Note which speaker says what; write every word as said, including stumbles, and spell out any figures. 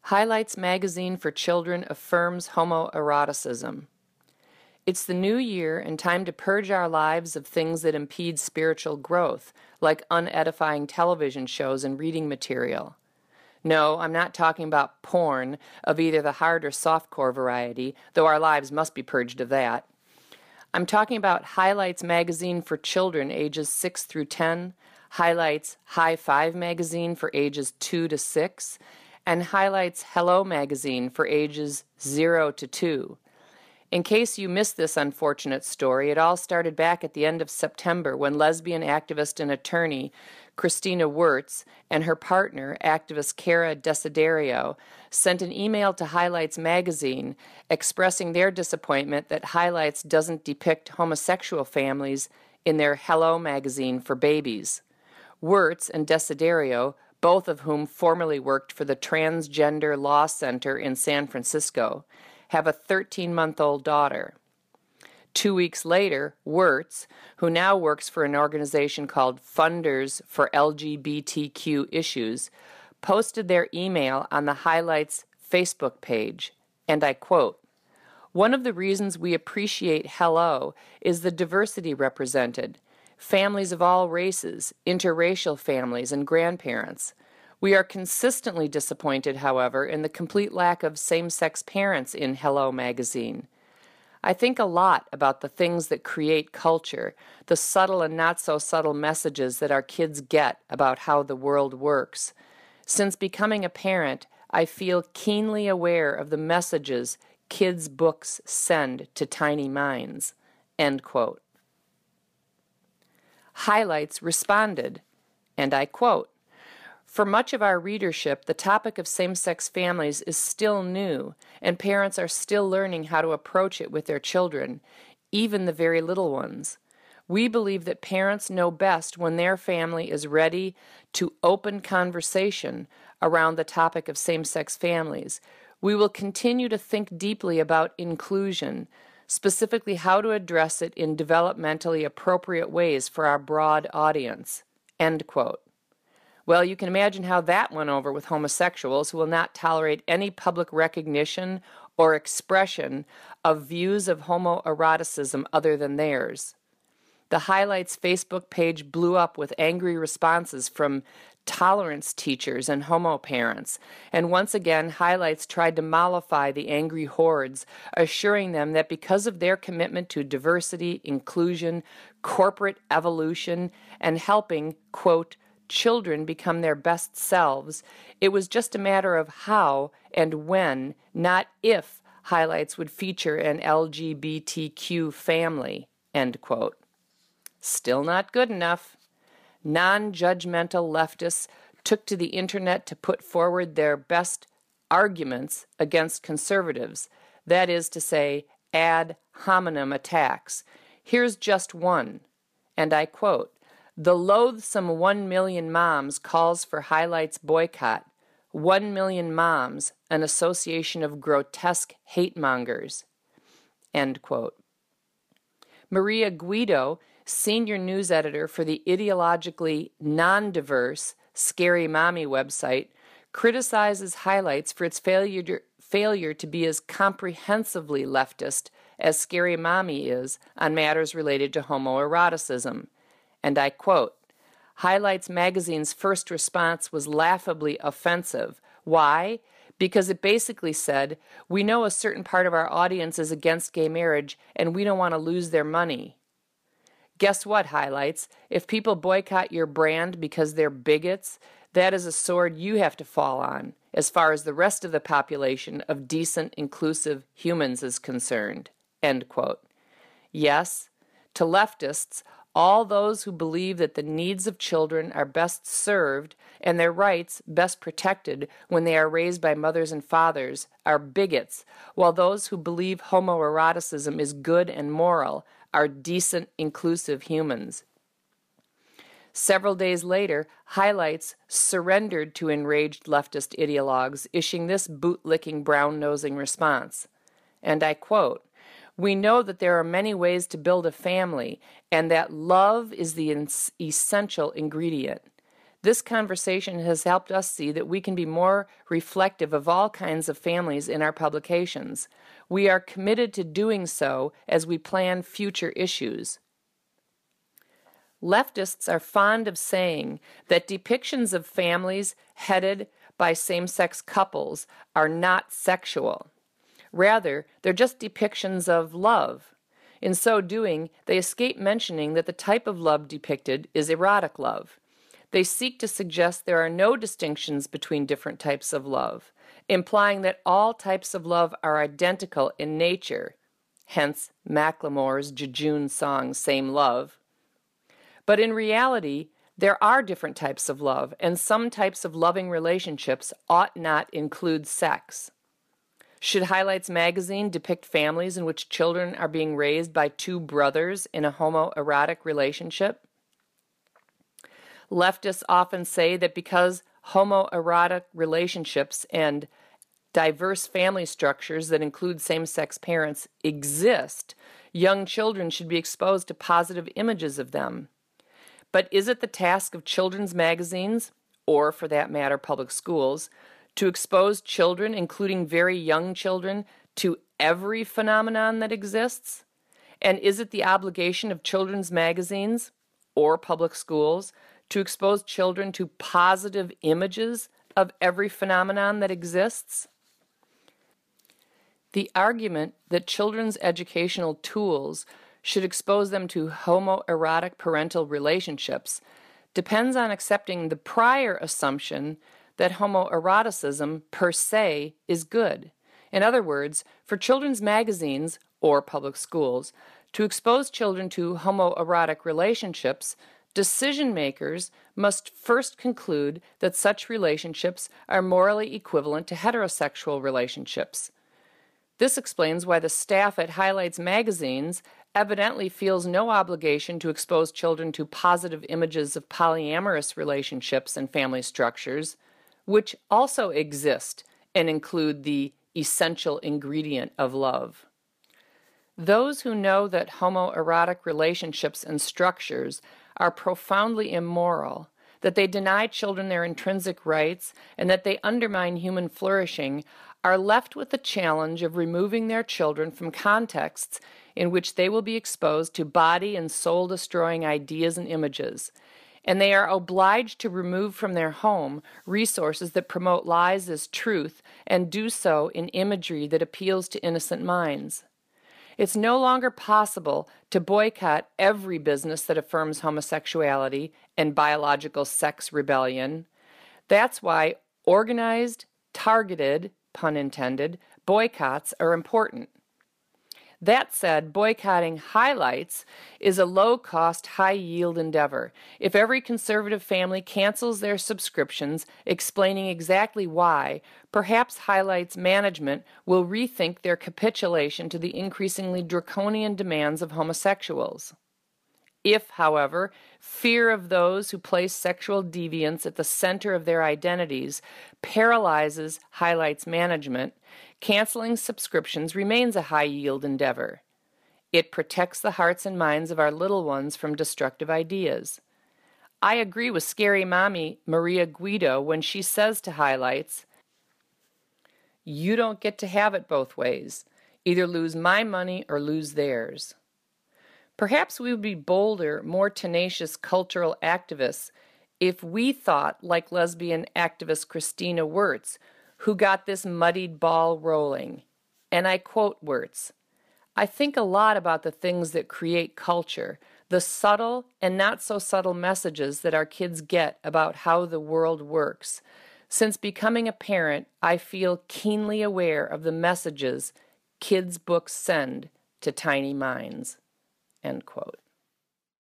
Speaker 1: Highlights magazine for children affirms homoeroticism. It's the new year and time to purge our lives of things that impede spiritual growth, like unedifying television shows and reading material. No, I'm not talking about porn of either the hard or softcore variety, though our lives must be purged of that. I'm talking about Highlights magazine for children ages six through ten, Highlights High Five magazine for ages two to six, and Highlights Hello magazine for ages zero to two. In case you missed this unfortunate story, it all started back at the end of September when lesbian activist and attorney Christina Wirtz and her partner, activist Cara Desiderio, sent an email to Highlights magazine expressing their disappointment that Highlights doesn't depict homosexual families in their Hello magazine for babies. Wirtz and Desiderio, both of whom formerly worked for the Transgender Law Center in San Francisco, have a thirteen-month-old daughter. Two weeks later, Wirtz, who now works for an organization called Funders for L G B T Q Issues, posted their email on the Highlights Facebook page, and I quote, "One of the reasons we appreciate Hello is the diversity represented, families of all races, interracial families, and grandparents. We are consistently disappointed, however, in the complete lack of same-sex parents in Hello magazine. I think a lot about the things that create culture, the subtle and not-so-subtle messages that our kids get about how the world works. Since becoming a parent, I feel keenly aware of the messages kids' books send to tiny minds." End quote. Highlights responded, and I quote, "For much of our readership, the topic of same-sex families is still new, and parents are still learning how to approach it with their children, even the very little ones. We believe that parents know best when their family is ready to open conversation around the topic of same-sex families. We will continue to think deeply about inclusion, specifically how to address it in developmentally appropriate ways for our broad audience." End quote. Well, you can imagine how that went over with homosexuals who will not tolerate any public recognition or expression of views of homoeroticism other than theirs. The Highlights Facebook page blew up with angry responses from tolerance teachers and homo parents, and once again Highlights tried to mollify the angry hordes, assuring them that because of their commitment to diversity, inclusion, corporate evolution, and helping, quote, children become their best selves, it was just a matter of how and when, not if, Highlights would feature an L G B T Q family, end quote. Still not good enough. Non-judgmental leftists took to the internet to put forward their best arguments against conservatives, that is to say, ad hominem attacks. Here's just one, and I quote, "The loathsome one million moms calls for Highlights boycott. One million moms, an association of grotesque hate mongers." End quote. Maria Guido, senior news editor for the ideologically non-diverse Scary Mommy website, criticizes Highlights for its failure to, failure to be as comprehensively leftist as Scary Mommy is on matters related to homoeroticism. And I quote, "Highlights magazine's first response was laughably offensive. Why? Because it basically said, we know a certain part of our audience is against gay marriage and we don't want to lose their money. Guess what, Highlights? If people boycott your brand because they're bigots, that is a sword you have to fall on, as far as the rest of the population of decent, inclusive humans is concerned." End quote. Yes, to leftists, all those who believe that the needs of children are best served and their rights best protected when they are raised by mothers and fathers are bigots, while those who believe homoeroticism is good and moral are decent, inclusive humans. Several days later, Highlights surrendered to enraged leftist ideologues, issuing this boot-licking, brown-nosing response. And I quote, "We know that there are many ways to build a family, and that love is the essential ingredient. This conversation has helped us see that we can be more reflective of all kinds of families in our publications. We are committed to doing so as we plan future issues. Leftists are fond of saying that depictions of families headed by same-sex couples are not sexual. Rather, they're just depictions of love. In so doing, they escape mentioning that the type of love depicted is erotic love. They seek to suggest there are no distinctions between different types of love, implying that all types of love are identical in nature, hence Macklemore's jejune song, Same Love. But in reality, there are different types of love, and some types of loving relationships ought not include sex. Should Highlights magazine depict families in which children are being raised by two brothers in a homoerotic relationship? Leftists often say that because homoerotic relationships and diverse family structures that include same-sex parents exist, young children should be exposed to positive images of them. But is it the task of children's magazines, or for that matter public schools, to expose children, including very young children, to every phenomenon that exists? And is it the obligation of children's magazines, or public schools, to expose children to positive images of every phenomenon that exists? The argument that children's educational tools should expose them to homoerotic parental relationships depends on accepting the prior assumption that homoeroticism per se is good. In other words, for children's magazines or public schools to expose children to homoerotic relationships, decision makers must first conclude that such relationships are morally equivalent to heterosexual relationships. This explains why the staff at Highlights magazines evidently feels no obligation to expose children to positive images of polyamorous relationships and family structures, which also exist and include the essential ingredient of love. Those who know that homoerotic relationships and structures are profoundly immoral, that they deny children their intrinsic rights, and that they undermine human flourishing, are left with the challenge of removing their children from contexts in which they will be exposed to body and soul-destroying ideas and images, and they are obliged to remove from their home resources that promote lies as truth and do so in imagery that appeals to innocent minds. It's no longer possible to boycott every business that affirms homosexuality and biological sex rebellion. That's why organized, targeted, pun intended, boycotts are important. That said, boycotting Highlights is a low-cost, high-yield endeavor. If every conservative family cancels their subscriptions, explaining exactly why, perhaps Highlights management will rethink their capitulation to the increasingly draconian demands of homosexuals. If, however, fear of those who place sexual deviance at the center of their identities paralyzes Highlights management, canceling subscriptions remains a high-yield endeavor. It protects the hearts and minds of our little ones from destructive ideas. I agree with Scary Mommy Maria Guido when she says to Highlights, "You don't get to have it both ways. Either lose my money or lose theirs." Perhaps we would be bolder, more tenacious cultural activists if we thought like lesbian activist Christina Wirtz, who got this muddied ball rolling. And I quote Wirtz, "I think a lot about the things that create culture, the subtle and not so subtle messages that our kids get about how the world works. Since becoming a parent, I feel keenly aware of the messages kids' books send to tiny minds." End quote.